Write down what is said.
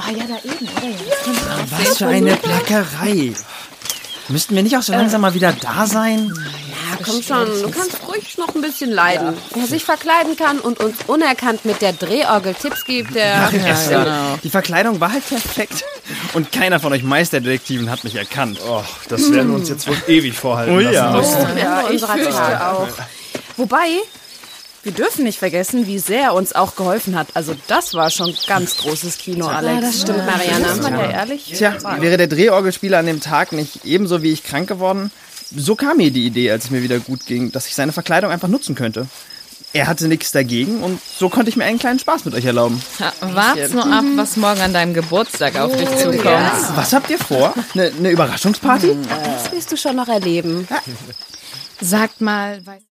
ja, da eben, oder? Ja, Was für eine Plackerei. Müssten wir nicht auch so langsam mal wieder da sein? Ja, komm schon, du kannst ruhig noch ein bisschen leiden. Wer sich verkleiden kann und uns unerkannt mit der Drehorgel Tipps gibt, der... Ja. Die Verkleidung war halt perfekt. Und keiner von euch Meisterdetektiven hat mich erkannt. Oh, das werden wir uns jetzt wohl ewig vorhalten lassen ja. müssen. Ja, ich fürchte auch. Wobei, wir dürfen nicht vergessen, wie sehr er uns auch geholfen hat. Also das war schon ganz großes Kino, Alex. Ja, das stimmt, Marianne. Muss man ja ehrlich Wäre der Drehorgelspieler an dem Tag nicht ebenso wie ich krank geworden? So kam mir die Idee, als es mir wieder gut ging, dass ich seine Verkleidung einfach nutzen könnte. Er hatte nichts dagegen und so konnte ich mir einen kleinen Spaß mit euch erlauben. Wart's nur ab, was morgen an deinem Geburtstag auf dich zukommt. Ja. Was habt ihr vor? Eine Überraschungsparty? Das wirst du schon noch erleben. Sagt mal...